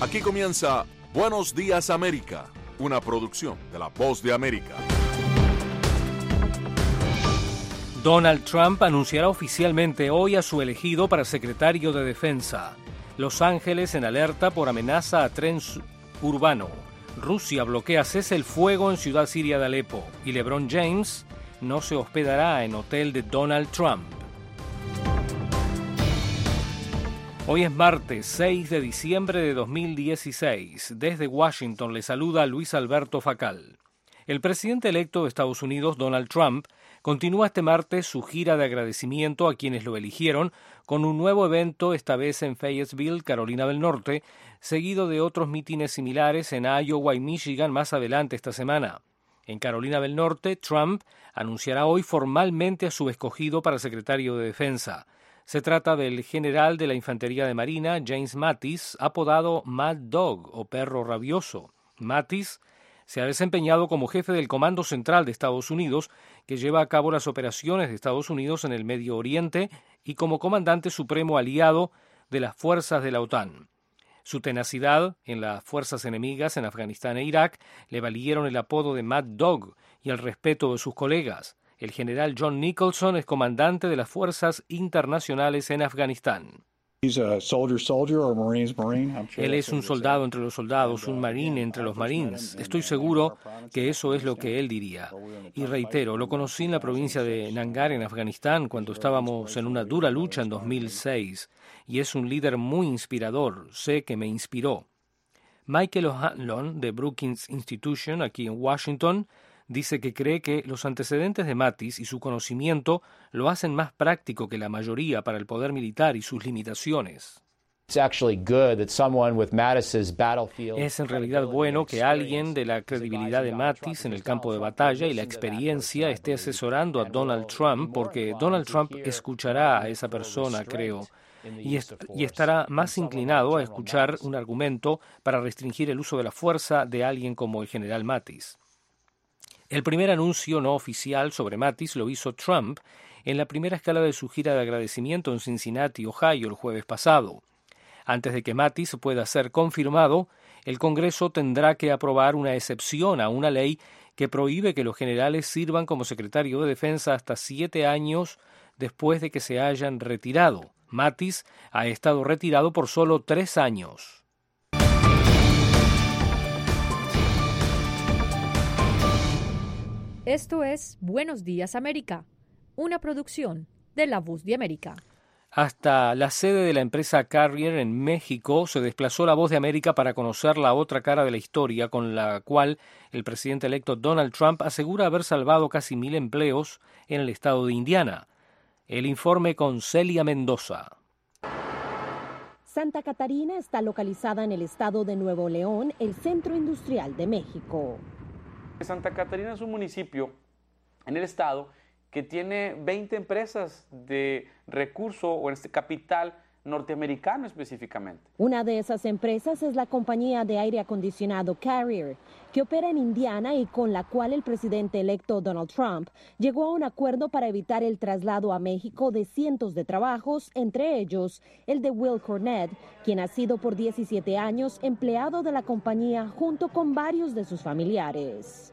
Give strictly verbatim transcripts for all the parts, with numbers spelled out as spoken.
Aquí comienza Buenos Días América, una producción de La Voz de América. Donald Trump anunciará oficialmente hoy a su elegido para secretario de Defensa. Los Ángeles en alerta por amenaza a tren urbano. Rusia bloquea cese el fuego en ciudad siria de Alepo. Y LeBron James no se hospedará en hotel de Donald Trump. Hoy es martes seis de diciembre de dos mil dieciséis. Desde Washington le saluda Luis Alberto Facal. El presidente electo de Estados Unidos, Donald Trump, continúa este martes su gira de agradecimiento a quienes lo eligieron con un nuevo evento, esta vez en Fayetteville, Carolina del Norte, seguido de otros mítines similares en Iowa y Michigan más adelante esta semana. En Carolina del Norte, Trump anunciará hoy formalmente a su escogido para secretario de Defensa. Se trata del general de la Infantería de Marina, James Mattis, apodado Mad Dog o Perro Rabioso. Mattis se ha desempeñado como jefe del Comando Central de Estados Unidos, que lleva a cabo las operaciones de Estados Unidos en el Medio Oriente, y como comandante supremo aliado de las fuerzas de la OTAN. Su tenacidad en las fuerzas enemigas en Afganistán e Irak le valieron el apodo de Mad Dog y el respeto de sus colegas. El general John Nicholson es comandante de las fuerzas internacionales en Afganistán. Él es un soldado entre los soldados, un marine entre los marines. Estoy seguro que eso es lo que él diría. Y reitero, lo conocí en la provincia de Nangar, en Afganistán, cuando estábamos en una dura lucha en dos mil seis. Y es un líder muy inspirador. Sé que me inspiró. Michael O'Hanlon, de Brookings Institution, aquí en Washington, dice que cree que los antecedentes de Mattis y su conocimiento lo hacen más práctico que la mayoría para el poder militar y sus limitaciones. Es en realidad bueno que alguien de la credibilidad de Mattis en el campo de batalla y la experiencia esté asesorando a Donald Trump, porque Donald Trump escuchará a esa persona, creo, y, est- y estará más inclinado a escuchar un argumento para restringir el uso de la fuerza de alguien como el general Mattis. El primer anuncio no oficial sobre Mattis lo hizo Trump en la primera escala de su gira de agradecimiento en Cincinnati, Ohio, el jueves pasado. Antes de que Mattis pueda ser confirmado, el Congreso tendrá que aprobar una excepción a una ley que prohíbe que los generales sirvan como secretario de Defensa hasta siete años después de que se hayan retirado. Mattis ha estado retirado por solo tres años. Esto es Buenos Días América, una producción de La Voz de América. Hasta la sede de la empresa Carrier en México se desplazó La Voz de América para conocer la otra cara de la historia, con la cual el presidente electo Donald Trump asegura haber salvado casi mil empleos en el estado de Indiana. El informe con Celia Mendoza. Santa Catarina está localizada en el estado de Nuevo León, el centro industrial de México. Santa Catarina es un municipio en el estado que tiene veinte empresas de recurso o en este capital norteamericano específicamente. Una de esas empresas es la compañía de aire acondicionado Carrier, que opera en Indiana y con la cual el presidente electo Donald Trump llegó a un acuerdo para evitar el traslado a México de cientos de trabajos, entre ellos el de Will Cornett, quien ha sido por diecisiete años empleado de la compañía junto con varios de sus familiares.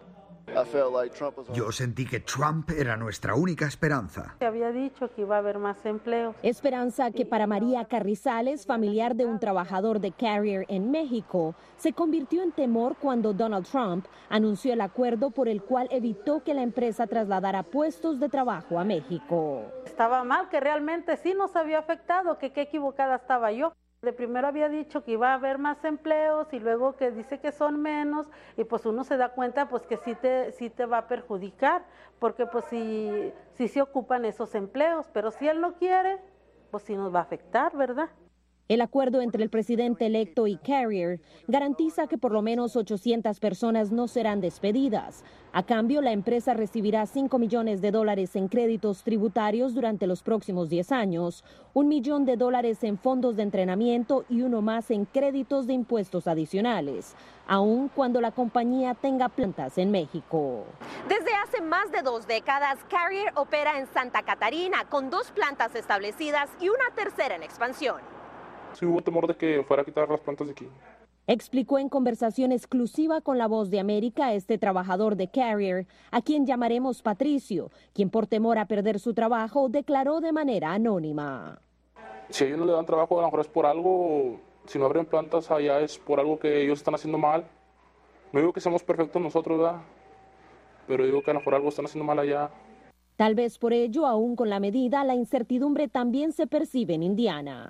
Yo sentí que Trump era nuestra única esperanza. Se había dicho que iba a haber más empleos. Esperanza que para María Carrizales, familiar de un trabajador de Carrier en México, se convirtió en temor cuando Donald Trump anunció el acuerdo por el cual evitó que la empresa trasladara puestos de trabajo a México. Estaba mal, que realmente sí nos había afectado, que qué equivocada estaba yo. De primero había dicho que iba a haber más empleos y luego que dice que son menos, y pues uno se da cuenta pues que sí te, sí te va a perjudicar, porque pues sí, sí se ocupan esos empleos, pero si él no quiere, pues sí nos va a afectar, ¿verdad? El acuerdo entre el presidente electo y Carrier garantiza que por lo menos ochocientas personas no serán despedidas. A cambio, la empresa recibirá cinco millones de dólares en créditos tributarios durante los próximos diez años, un millón de dólares en fondos de entrenamiento y uno más en créditos de impuestos adicionales, aun cuando la compañía tenga plantas en México. Desde hace más de dos décadas, Carrier opera en Santa Catarina con dos plantas establecidas y una tercera en expansión. Sí hubo temor de que fuera a quitar las plantas de aquí. Explicó en conversación exclusiva con La Voz de América este trabajador de Carrier, a quien llamaremos Patricio, quien por temor a perder su trabajo declaró de manera anónima. Si a ellos no le dan trabajo, a lo mejor es por algo, si no abren plantas allá es por algo que ellos están haciendo mal. No digo que seamos perfectos nosotros, ¿verdad? Pero digo que a lo mejor algo están haciendo mal allá. Tal vez por ello, aún con la medida, la incertidumbre también se percibe en Indiana.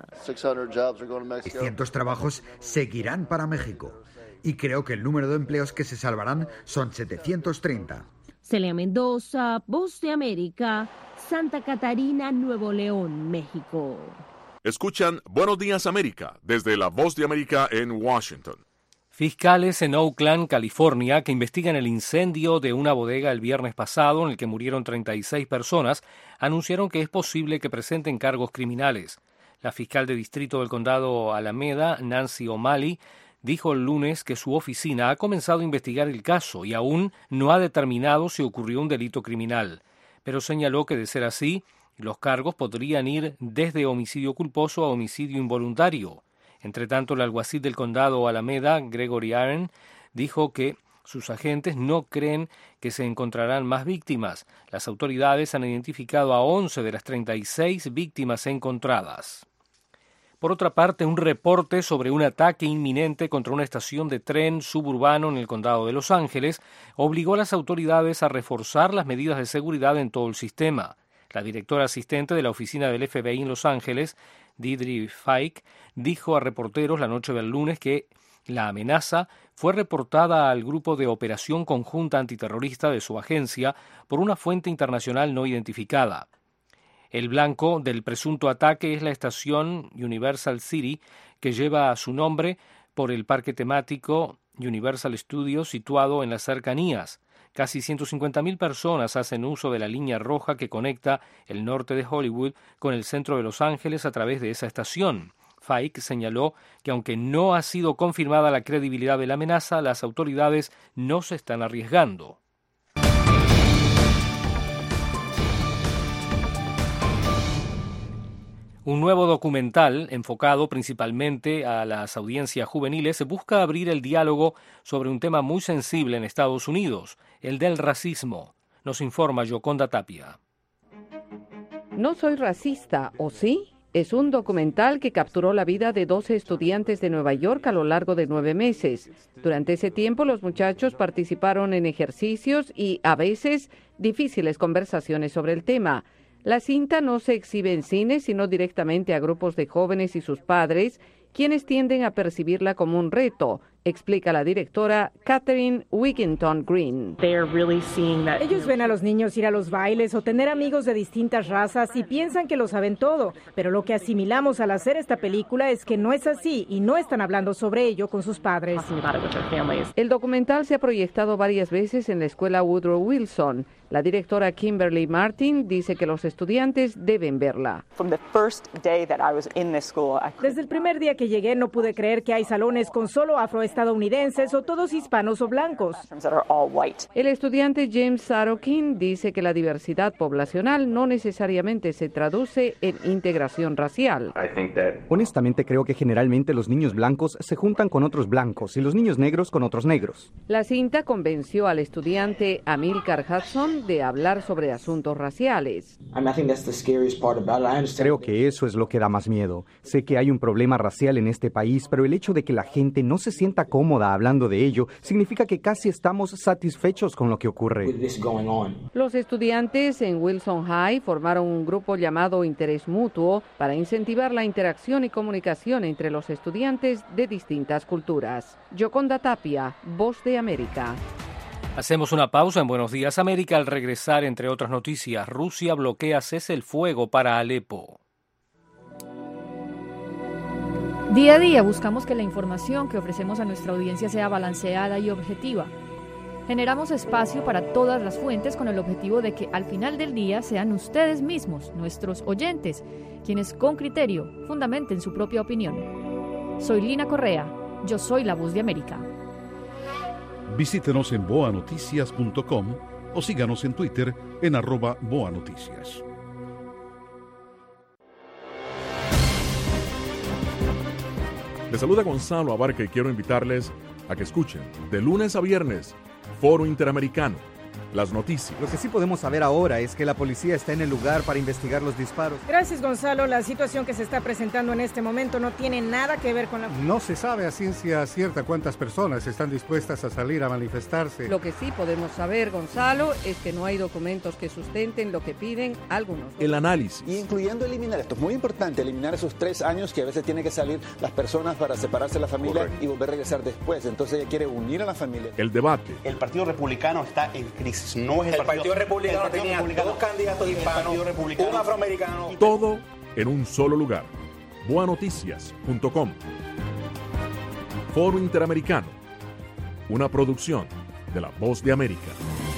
seiscientos trabajos seguirán para México y creo que el número de empleos que se salvarán son setecientos treinta. Celia Mendoza, Voz de América, Santa Catarina, Nuevo León, México. Escuchan Buenos Días América desde La Voz de América en Washington. Fiscales en Oakland, California, que investigan el incendio de una bodega el viernes pasado en el que murieron treinta y seis personas, anunciaron que es posible que presenten cargos criminales. La fiscal de distrito del condado Alameda, Nancy O'Malley, dijo el lunes que su oficina ha comenzado a investigar el caso y aún no ha determinado si ocurrió un delito criminal, pero señaló que de ser así, los cargos podrían ir desde homicidio culposo a homicidio involuntario. Entre tanto, el alguacil del condado Alameda, Gregory Aaron, dijo que sus agentes no creen que se encontrarán más víctimas. Las autoridades han identificado a once de las treinta y seis víctimas encontradas. Por otra parte, un reporte sobre un ataque inminente contra una estación de tren suburbano en el condado de Los Ángeles obligó a las autoridades a reforzar las medidas de seguridad en todo el sistema. La directora asistente de la oficina del F B I en Los Ángeles, Deirdre Fike, dijo a reporteros la noche del lunes que la amenaza fue reportada al Grupo de Operación Conjunta Antiterrorista de su agencia por una fuente internacional no identificada. El blanco del presunto ataque es la estación Universal City, que lleva su nombre por el parque temático Universal Studios situado en las cercanías. Casi ciento cincuenta mil personas hacen uso de la línea roja que conecta el norte de Hollywood con el centro de Los Ángeles a través de esa estación. Fike señaló que aunque no ha sido confirmada la credibilidad de la amenaza, las autoridades no se están arriesgando. Un nuevo documental, enfocado principalmente a las audiencias juveniles, busca abrir el diálogo sobre un tema muy sensible en Estados Unidos, el del racismo. Nos informa Yoconda Tapia. No soy racista, ¿o sí? Es un documental que capturó la vida de doce estudiantes de Nueva York a lo largo de nueve meses. Durante ese tiempo, los muchachos participaron en ejercicios y, a veces, difíciles conversaciones sobre el tema. La cinta no se exhibe en cine, sino directamente a grupos de jóvenes y sus padres, quienes tienden a percibirla como un reto, explica la directora Catherine Wigginton Green. Ellos ven a los niños ir a los bailes o tener amigos de distintas razas y piensan que lo saben todo, pero lo que asimilamos al hacer esta película es que no es así y no están hablando sobre ello con sus padres. El documental se ha proyectado varias veces en la escuela Woodrow Wilson. La directora Kimberly Martin dice que los estudiantes deben verla. Desde el primer día que llegué no pude creer que hay salones con solo afroestadounidenses o todos hispanos o blancos. El estudiante James Sarokin dice que la diversidad poblacional no necesariamente se traduce en integración racial. Honestamente creo que generalmente los niños blancos se juntan con otros blancos y los niños negros con otros negros. La cinta convenció al estudiante Amilcar Hudson de hablar sobre asuntos raciales. Creo que eso es lo que da más miedo. Sé que hay un problema racial en este país, pero el hecho de que la gente no se sienta cómoda hablando de ello significa que casi estamos satisfechos con lo que ocurre. Los estudiantes en Wilson High formaron un grupo llamado Interés Mutuo para incentivar la interacción y comunicación entre los estudiantes de distintas culturas. Yoconda Tapia, Voz de América. Hacemos una pausa en Buenos Días América. Al regresar, entre otras noticias, Rusia bloquea cese el fuego para Alepo. Día a día buscamos que la información que ofrecemos a nuestra audiencia sea balanceada y objetiva. Generamos espacio para todas las fuentes con el objetivo de que al final del día sean ustedes mismos, nuestros oyentes, quienes con criterio fundamenten su propia opinión. Soy Lina Correa, yo soy la Voz de América. Visítenos en boa noticias punto com o síganos en Twitter en arroba boanoticias. Les saluda Gonzalo Abarca y quiero invitarles a que escuchen de lunes a viernes Foro Interamericano, las noticias. Lo que sí podemos saber ahora es que la policía está en el lugar para investigar los disparos. Gracias, Gonzalo. La situación que se está presentando en este momento no tiene nada que ver con la... No se sabe a ciencia cierta cuántas personas están dispuestas a salir a manifestarse. Lo que sí podemos saber, Gonzalo, es que no hay documentos que sustenten lo que piden algunos. El análisis. Y incluyendo eliminar, esto es muy importante, eliminar esos tres años que a veces tienen que salir las personas para separarse de la familia. Correcto. Y volver a regresar después. Entonces ella quiere unir a la familia. El debate. El Partido Republicano está en crisis. No es el, el Partido, partido Republicano el partido tenía republicano, dos candidatos hispanos, un afroamericano. Todo en un solo lugar. boa noticias punto com. Foro Interamericano. Una producción de La Voz de América.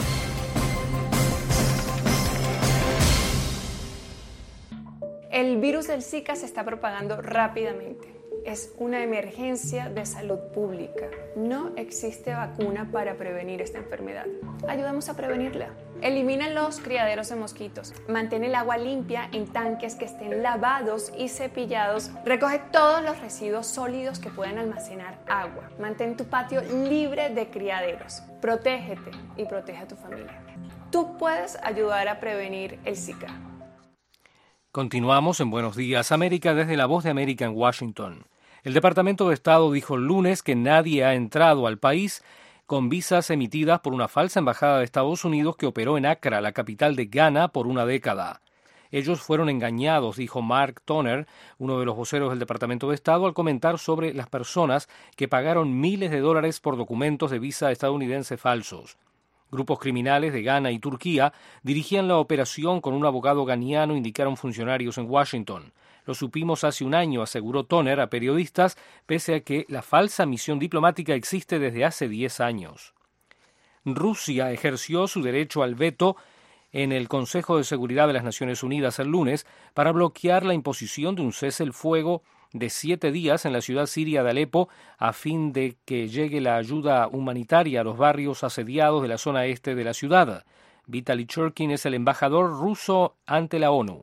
El virus del Zika se está propagando rápidamente. Es una emergencia de salud pública. No existe vacuna para prevenir esta enfermedad. Ayudamos a prevenirla. Elimina los criaderos de mosquitos. Mantén el agua limpia en tanques que estén lavados y cepillados. Recoge todos los residuos sólidos que puedan almacenar agua. Mantén tu patio libre de criaderos. Protégete y protege a tu familia. Tú puedes ayudar a prevenir el Zika. Continuamos en Buenos Días América desde La Voz de América en Washington. El Departamento de Estado dijo el lunes que nadie ha entrado al país con visas emitidas por una falsa embajada de Estados Unidos que operó en Accra, la capital de Ghana, por una década. Ellos fueron engañados, dijo Mark Toner, uno de los voceros del Departamento de Estado, al comentar sobre las personas que pagaron miles de dólares por documentos de visa estadounidense falsos. Grupos criminales de Ghana y Turquía dirigían la operación con un abogado ghaniano, indicaron funcionarios en Washington. Lo supimos hace un año, aseguró Toner a periodistas, pese a que la falsa misión diplomática existe desde hace diez años. Rusia ejerció su derecho al veto en el Consejo de Seguridad de las Naciones Unidas el lunes para bloquear la imposición de un cese el fuego de siete días en la ciudad siria de Alepo a fin de que llegue la ayuda humanitaria a los barrios asediados de la zona este de la ciudad. Vitaly Churkin es el embajador ruso ante la ONU.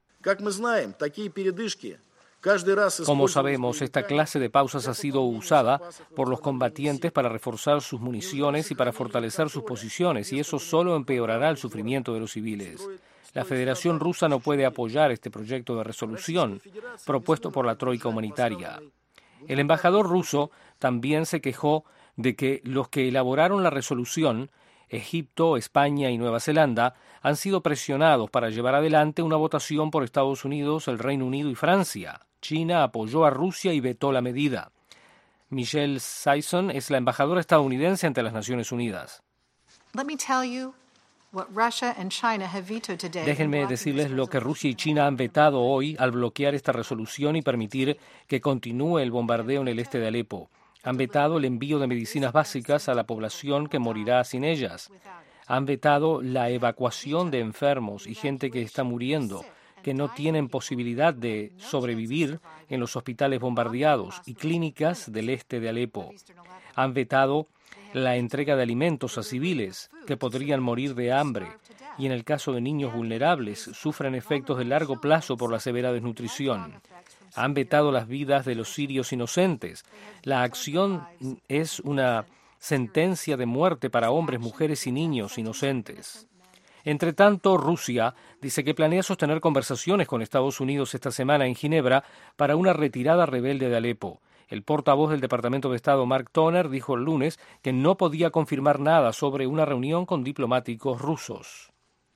Como sabemos, esta clase de pausas ha sido usada por los combatientes para reforzar sus municiones y para fortalecer sus posiciones, y eso solo empeorará el sufrimiento de los civiles. La Federación Rusa no puede apoyar este proyecto de resolución propuesto por la Troika Humanitaria. El embajador ruso también se quejó de que los que elaboraron la resolución, Egipto, España y Nueva Zelanda, han sido presionados para llevar adelante una votación por Estados Unidos, el Reino Unido y Francia. China apoyó a Rusia y vetó la medida. Michelle Sison es la embajadora estadounidense ante las Naciones Unidas. Let me tell you what Russia and China have vetoed today. Déjenme decirles lo que Rusia y China han vetado hoy al bloquear esta resolución y permitir que continúe el bombardeo en el este de Alepo. Han vetado el envío de medicinas básicas a la población que morirá sin ellas. Han vetado la evacuación de enfermos y gente que está muriendo, que no tienen posibilidad de sobrevivir en los hospitales bombardeados y clínicas del este de Alepo. Han vetado la entrega de alimentos a civiles que podrían morir de hambre y en el caso de niños vulnerables sufren efectos de largo plazo por la severa desnutrición. Han vetado las vidas de los sirios inocentes. La acción es una sentencia de muerte para hombres, mujeres y niños inocentes. Entre tanto, Rusia dice que planea sostener conversaciones con Estados Unidos esta semana en Ginebra para una retirada rebelde de Alepo. El portavoz del Departamento de Estado, Mark Toner, dijo el lunes que no podía confirmar nada sobre una reunión con diplomáticos rusos.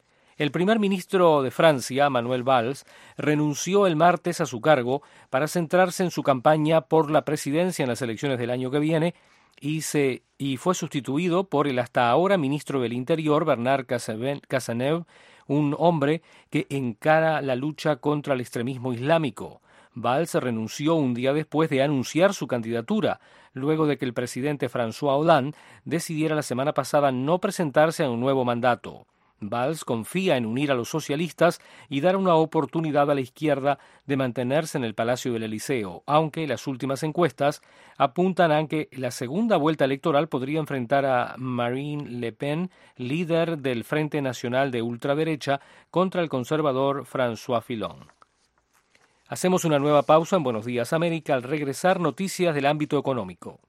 El primer ministro de Francia, Manuel Valls, renunció el martes a su cargo para centrarse en su campaña por la presidencia en las elecciones del año que viene y, se, y fue sustituido por el hasta ahora ministro del Interior, Bernard Cazeneuve, un hombre que encara la lucha contra el extremismo islámico. Valls renunció un día después de anunciar su candidatura, luego de que el presidente François Hollande decidiera la semana pasada no presentarse a un nuevo mandato. Valls confía en unir a los socialistas y dar una oportunidad a la izquierda de mantenerse en el Palacio del Elíseo, aunque las últimas encuestas apuntan a que la segunda vuelta electoral podría enfrentar a Marine Le Pen, líder del Frente Nacional de Ultraderecha, contra el conservador François Fillon. Hacemos una nueva pausa en Buenos Días América. Al regresar, noticias del ámbito económico.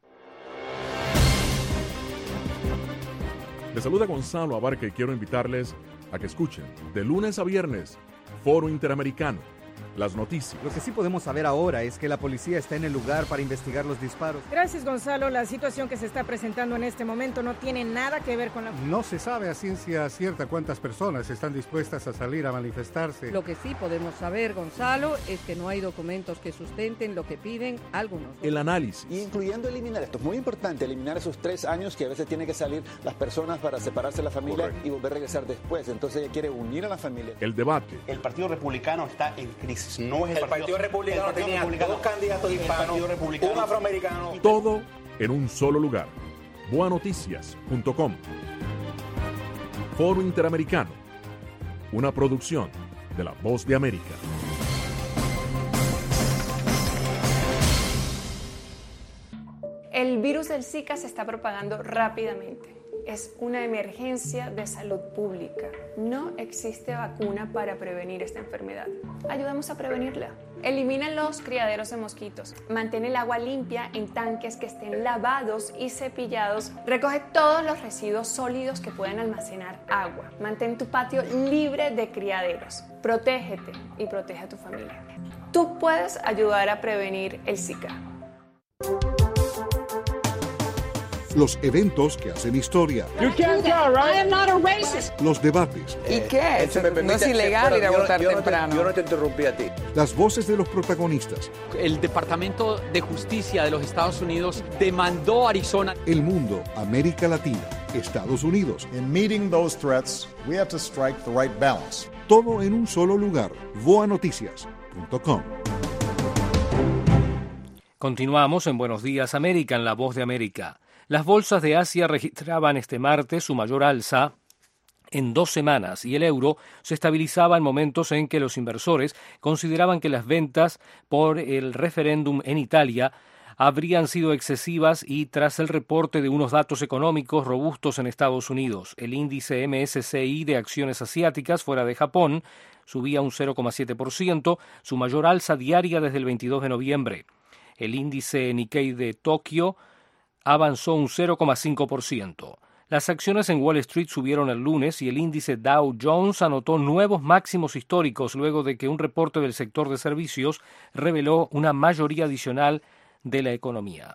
Les saluda Gonzalo Abarca y quiero invitarles a que escuchen de lunes a viernes Foro Interamericano. Las noticias. Lo que sí podemos saber ahora es que la policía está en el lugar para investigar los disparos. Gracias, Gonzalo. La situación que se está presentando en este momento no tiene nada que ver con la... No se sabe a ciencia cierta cuántas personas están dispuestas a salir a manifestarse. Lo que sí podemos saber, Gonzalo, es que no hay documentos que sustenten lo que piden algunos. El análisis. Y incluyendo eliminar, esto es muy importante, eliminar esos tres años que a veces tienen que salir las personas para separarse de la familia. Correcto. Y volver a regresar después. Entonces ella quiere unir a la familia. El debate. El Partido Republicano está en crisis. No es el, el Partido, Partido Republicano el Partido tenía Republicano, dos candidatos hispanos, un afroamericano. Todo en un solo lugar. boa noticias punto com. Foro Interamericano. Una producción de La Voz de América. El virus del Zika se está propagando rápidamente. Es una emergencia de salud pública. No existe vacuna para prevenir esta enfermedad. Ayudemos a prevenirla. Elimina los criaderos de mosquitos. Mantén el agua limpia en tanques que estén lavados y cepillados. Recoge todos los residuos sólidos que puedan almacenar agua. Mantén tu patio libre de criaderos. Protégete y protege a tu familia. Tú puedes ayudar a prevenir el Zika. Los eventos que hacen historia. You can't tell, right? I am not a racist. Los debates. ¿Y qué? Eh, permite, no es ilegal ir a votar yo temprano. No te, yo no te interrumpí a ti. Las voces de los protagonistas. El Departamento de Justicia de los Estados Unidos demandó a Arizona. El mundo, América Latina, Estados Unidos. In meeting those threats, we have to strike the right balance. Todo en un solo lugar. boa noticias punto com. Continuamos en Buenos Días América, en La Voz de América. Las bolsas de Asia registraban este martes su mayor alza en dos semanas y el euro se estabilizaba en momentos en que los inversores consideraban que las ventas por el referéndum en Italia habrían sido excesivas y tras el reporte de unos datos económicos robustos en Estados Unidos. El índice M S C I de acciones asiáticas fuera de Japón subía un cero coma siete por ciento, su mayor alza diaria desde el veintidós de noviembre. El índice Nikkei de Tokio avanzó un cero coma cinco por ciento. Las acciones en Wall Street subieron el lunes y el índice Dow Jones anotó nuevos máximos históricos luego de que un reporte del sector de servicios reveló una mayoría adicional de la economía.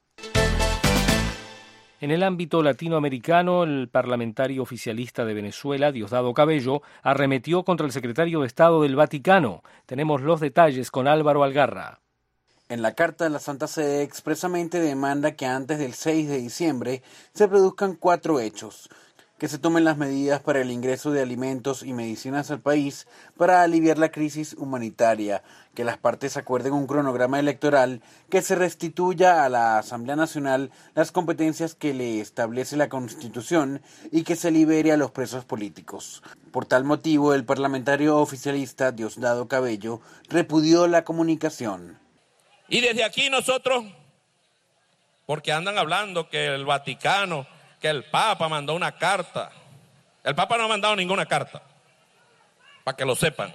En el ámbito latinoamericano, el parlamentario oficialista de Venezuela, Diosdado Cabello, arremetió contra el secretario de Estado del Vaticano. Tenemos los detalles con Álvaro Algarra. En la carta de la Santa Sede expresamente demanda que antes del seis de diciembre se produzcan cuatro hechos: que se tomen las medidas para el ingreso de alimentos y medicinas al país para aliviar la crisis humanitaria, que las partes acuerden un cronograma electoral, que se restituya a la Asamblea Nacional las competencias que le establece la Constitución y que se libere a los presos políticos. Por tal motivo, el parlamentario oficialista Diosdado Cabello repudió la comunicación. Y desde aquí nosotros, porque andan hablando que el Vaticano, que el Papa mandó una carta. El Papa no ha mandado ninguna carta, para que lo sepan.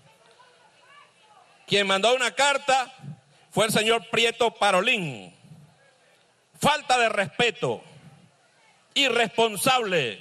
Quien mandó una carta fue el señor Prieto Parolín. Falta de respeto, irresponsable.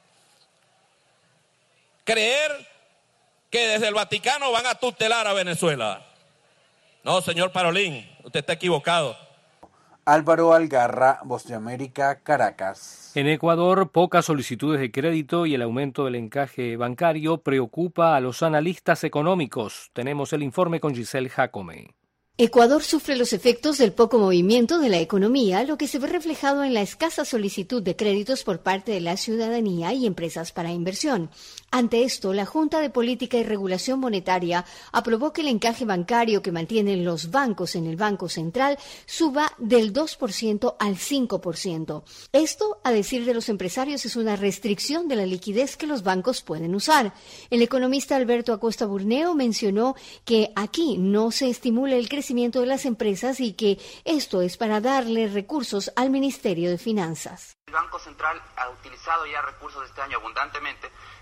Creer que desde el Vaticano van a tutelar a Venezuela. No, señor Parolín, usted está equivocado. Álvaro Algarra, Voz de América, Caracas. En Ecuador, pocas solicitudes de crédito y el aumento del encaje bancario preocupa a los analistas económicos. Tenemos el informe con Giselle Jacome. Ecuador sufre los efectos del poco movimiento de la economía, lo que se ve reflejado en la escasa solicitud de créditos por parte de la ciudadanía y empresas para inversión. Ante esto, la Junta de Política y Regulación Monetaria aprobó que el encaje bancario que mantienen los bancos en el Banco Central suba del dos por ciento al cinco por ciento. Esto, a decir de los empresarios, es una restricción de la liquidez que los bancos pueden usar. El economista Alberto Acosta Burneo mencionó que aquí no se estimula el crecimiento de las empresas y que esto es para darle recursos al Ministerio de Finanzas. El Banco Central ha utilizado ya recursos de este año abundantemente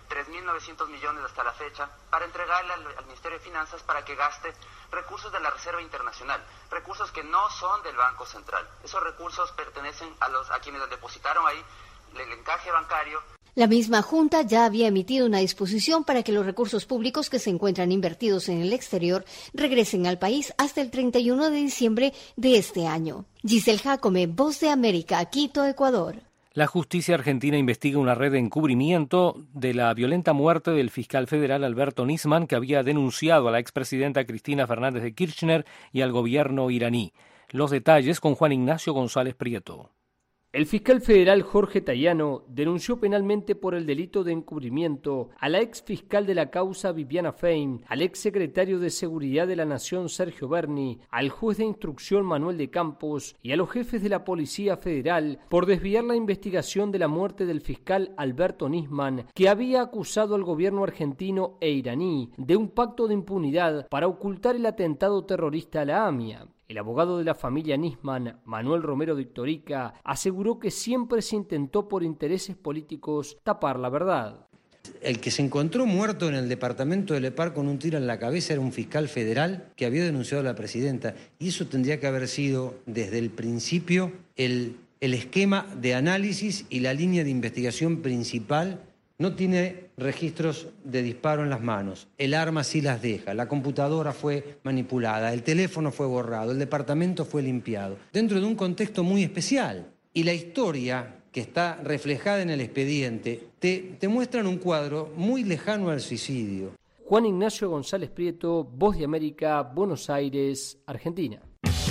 tres mil novecientos millones hasta la fecha para entregarle al, al Ministerio de Finanzas para que gaste recursos de la Reserva Internacional, recursos que no son del Banco Central. Esos recursos pertenecen a, los, a quienes los depositaron ahí, el encaje bancario. La misma Junta ya había emitido una disposición para que los recursos públicos que se encuentran invertidos en el exterior regresen al país hasta el treinta y uno de diciembre de este año. Giselle Jacome, Voz de América, Quito, Ecuador. La justicia argentina investiga una red de encubrimiento de la violenta muerte del fiscal federal Alberto Nisman, que había denunciado a la expresidenta Cristina Fernández de Kirchner y al gobierno iraní. Los detalles con Juan Ignacio González Prieto. El fiscal federal Jorge Tayano denunció penalmente por el delito de encubrimiento a la ex fiscal de la causa Viviana Fein, al ex secretario de Seguridad de la Nación Sergio Berni, al juez de instrucción Manuel de Campos y a los jefes de la Policía Federal por desviar la investigación de la muerte del fiscal Alberto Nisman, que había acusado al gobierno argentino e iraní de un pacto de impunidad para ocultar el atentado terrorista a la AMIA. El abogado de la familia Nisman, Manuel Romero de Victorica, aseguró que siempre se intentó por intereses políticos tapar la verdad. El que se encontró muerto en el departamento de Lepar con un tiro en la cabeza era un fiscal federal que había denunciado a la presidenta. Y eso tendría que haber sido desde el principio el, el esquema de análisis y la línea de investigación principal. No tiene registros de disparo en las manos, el arma sí las deja, la computadora fue manipulada, el teléfono fue borrado, el departamento fue limpiado, dentro de un contexto muy especial. Y la historia que está reflejada en el expediente te, te muestra un cuadro muy lejano al suicidio. Juan Ignacio González Prieto, Voz de América, Buenos Aires, Argentina.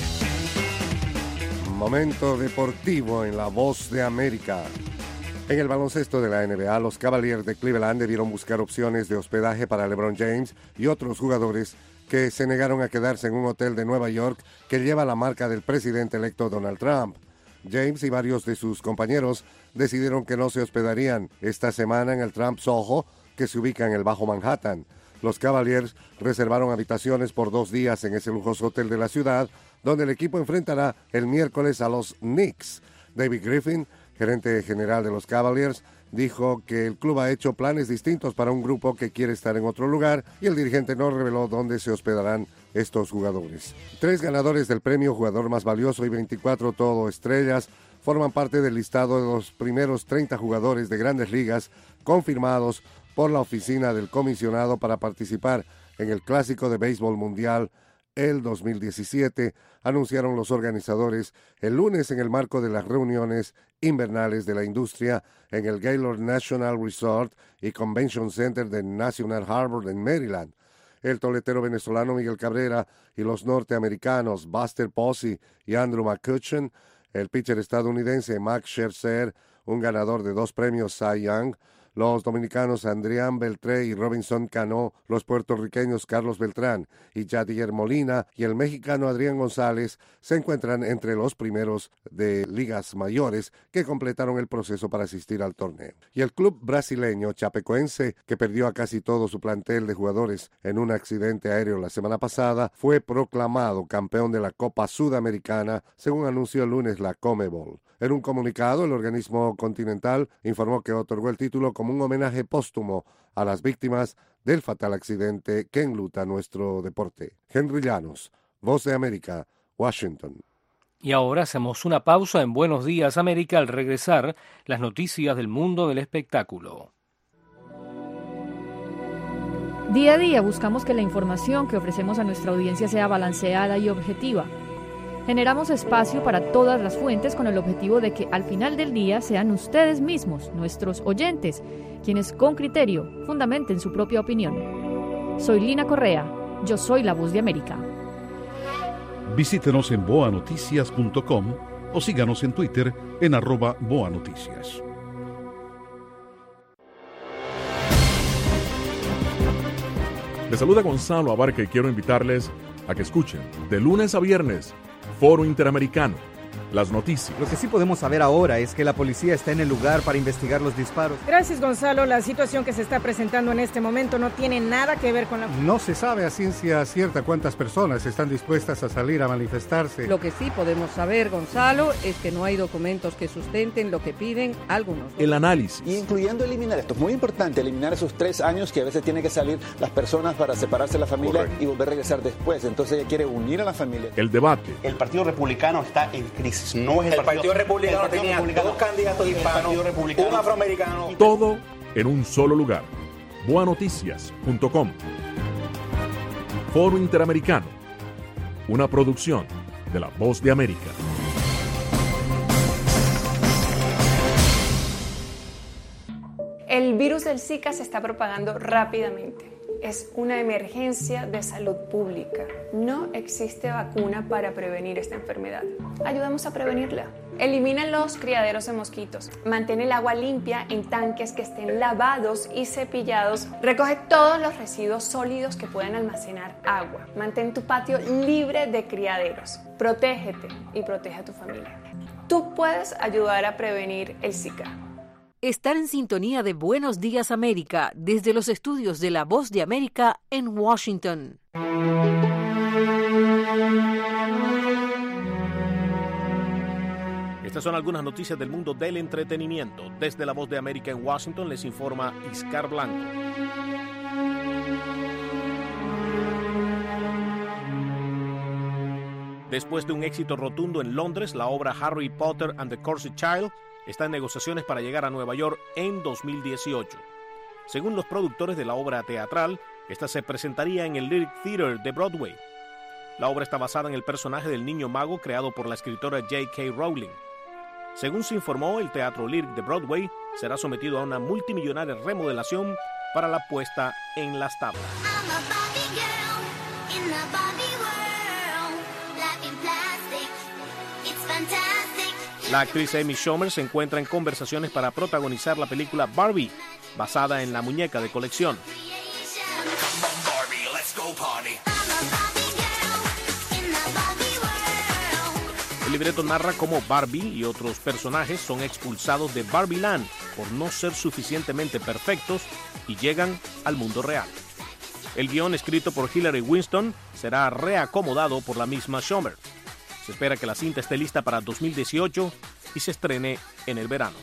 Momento deportivo en La Voz de América. En el baloncesto de la N B A, los Cavaliers de Cleveland debieron buscar opciones de hospedaje para LeBron James y otros jugadores que se negaron a quedarse en un hotel de Nueva York que lleva la marca del presidente electo Donald Trump. James y varios de sus compañeros decidieron que no se hospedarían esta semana en el Trump Soho, que se ubica en el Bajo Manhattan. Los Cavaliers reservaron habitaciones por dos días en ese lujoso hotel de la ciudad, donde el equipo enfrentará el miércoles a los Knicks. David Griffin, gerente general de los Cavaliers, dijo que el club ha hecho planes distintos para un grupo que quiere estar en otro lugar y el dirigente no reveló dónde se hospedarán estos jugadores. Tres ganadores del premio Jugador Más Valioso y veinticuatro Todo Estrellas forman parte del listado de los primeros treinta jugadores de Grandes Ligas confirmados por la oficina del comisionado para participar en el Clásico de Béisbol Mundial el dos mil diecisiete, anunciaron los organizadores el lunes en el marco de las reuniones invernales de la industria en el Gaylord National Resort y Convention Center de National Harbor en Maryland. El toletero venezolano Miguel Cabrera y los norteamericanos Buster Posey y Andrew McCutcheon, el pitcher estadounidense Max Scherzer, un ganador de dos premios Cy Young, los dominicanos Adrián Beltré y Robinson Cano, los puertorriqueños Carlos Beltrán y Yadier Molina y el mexicano Adrián González se encuentran entre los primeros de ligas mayores que completaron el proceso para asistir al torneo. Y el club brasileño Chapecoense, que perdió a casi todo su plantel de jugadores en un accidente aéreo la semana pasada, fue proclamado campeón de la Copa Sudamericana, según anunció el lunes la Conmebol. En un comunicado, el organismo continental informó que otorgó el título como un homenaje póstumo a las víctimas del fatal accidente que enluta nuestro deporte. Henry Llanos, Voz de América, Washington. Y ahora hacemos una pausa en Buenos Días América. Al regresar, las noticias del mundo del espectáculo. Día a día buscamos que la información que ofrecemos a nuestra audiencia sea balanceada y objetiva. Generamos espacio para todas las fuentes con el objetivo de que al final del día sean ustedes mismos, nuestros oyentes, quienes con criterio fundamenten su propia opinión. Soy Lina Correa, yo soy la Voz de América. Visítenos en boa noticias punto com o síganos en Twitter en arroba boanoticias. Les saluda Gonzalo Abarca y quiero invitarles a que escuchen de lunes a viernes Foro Interamericano, las noticias. Lo que sí podemos saber ahora es que la policía está en el lugar para investigar los disparos. Gracias, Gonzalo. La situación que se está presentando en este momento no tiene nada que ver con la... No se sabe a ciencia cierta cuántas personas están dispuestas a salir a manifestarse. Lo que sí podemos saber, Gonzalo, es que no hay documentos que sustenten lo que piden algunos. El análisis. Y incluyendo eliminar, esto es muy importante, eliminar esos tres años que a veces tienen que salir las personas para separarse de la familia. Correcto. Y volver a regresar después. Entonces ella quiere unir a la familia. El debate. El Partido Republicano está en crisis. No es el, el Partido, partido Republicano el partido tenía republicano, dos candidatos hispanos, un afroamericano. Todo en un solo lugar. boa noticias punto com. Foro Interamericano. Una producción de La Voz de América. El virus del Zika se está propagando rápidamente. Es una emergencia de salud pública. No existe vacuna para prevenir esta enfermedad. Ayudamos a prevenirla. Elimina los criaderos de mosquitos. Mantén el agua limpia en tanques que estén lavados y cepillados. Recoge todos los residuos sólidos que puedan almacenar agua. Mantén tu patio libre de criaderos. Protégete y protege a tu familia. Tú puedes ayudar a prevenir el Zika. Estar en sintonía de Buenos Días América desde los estudios de La Voz de América en Washington. Estas son algunas noticias del mundo del entretenimiento. Desde La Voz de América en Washington les informa Iscar Blanco. Después de un éxito rotundo en Londres, la obra Harry Potter and the Cursed Child está en negociaciones para llegar a Nueva York en dos mil dieciocho. Según los productores de la obra teatral, esta se presentaría en el Lyric Theater de Broadway. La obra está basada en el personaje del niño mago creado por la escritora J K Rowling. Según se informó, el Teatro Lyric de Broadway será sometido a una multimillonaria remodelación para la puesta en las tablas. La actriz Amy Schumer se encuentra en conversaciones para protagonizar la película Barbie, basada en la muñeca de colección. El libreto narra cómo Barbie y otros personajes son expulsados de Barbieland por no ser suficientemente perfectos y llegan al mundo real. El guión, escrito por Hillary Winston, será reacomodado por la misma Schumer. Se espera que la cinta esté lista para dos mil dieciocho y se estrene en el verano.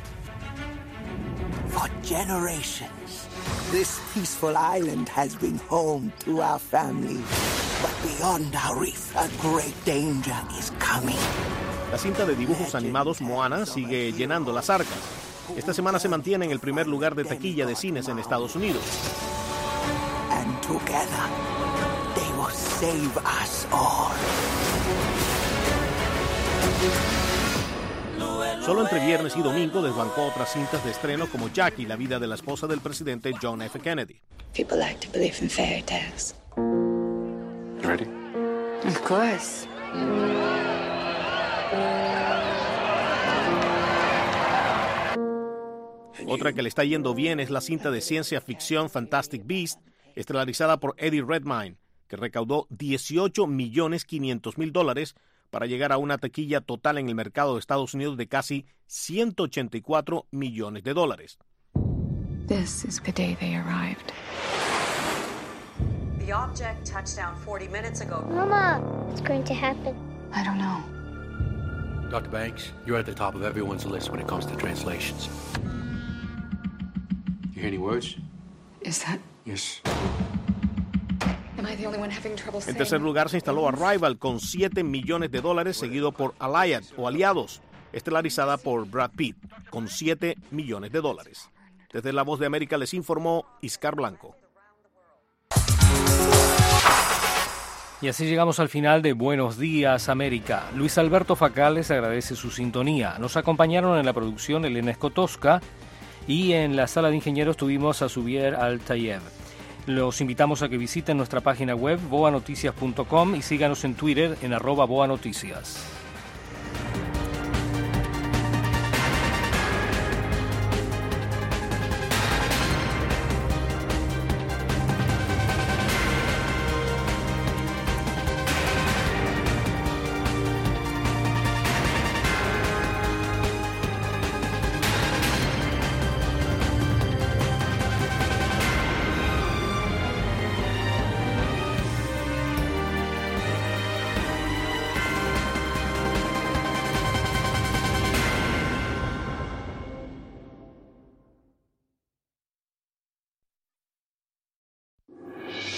For generations, this peaceful island has been home to our family. But beyond our reef, a great danger is coming. La cinta de dibujos animados Moana sigue llenando las arcas. Esta semana se mantiene en el primer lugar de taquilla de cines en Estados Unidos. And together, they will save us all. Solo entre viernes y domingo desbancó otras cintas de estreno como Jackie, la vida de la esposa del presidente John F. Kennedy. People like to believe in fairy tales. Ready? Of course. Otra que le está yendo bien es la cinta de ciencia ficción Fantastic Beasts, estelarizada por Eddie Redmayne, que recaudó dieciocho millones quinientos mil dólares para llegar a una taquilla total en el mercado de Estados Unidos de casi ciento ochenta y cuatro millones de dólares. This is the day they arrived. The object touched down forty minutes ago. Mama, what's going to happen? I don't know. Doctor Banks, you're at the top of everyone's list when it comes to translations. You hear any words? Is that? Yes. En tercer lugar se instaló Arrival con siete millones de dólares, seguido por Allied o Aliados, estelarizada por Brad Pitt, con siete millones de dólares. Desde La Voz de América les informó Iscar Blanco. Y así llegamos al final de Buenos Días América. Luis Alberto Facal les agradece su sintonía. Nos acompañaron en la producción Elena Escotosca y en la sala de ingenieros tuvimos a Subier Al-Tayeb. Los invitamos a que visiten nuestra página web boa noticias punto com y síganos en Twitter en arroba boa noticias.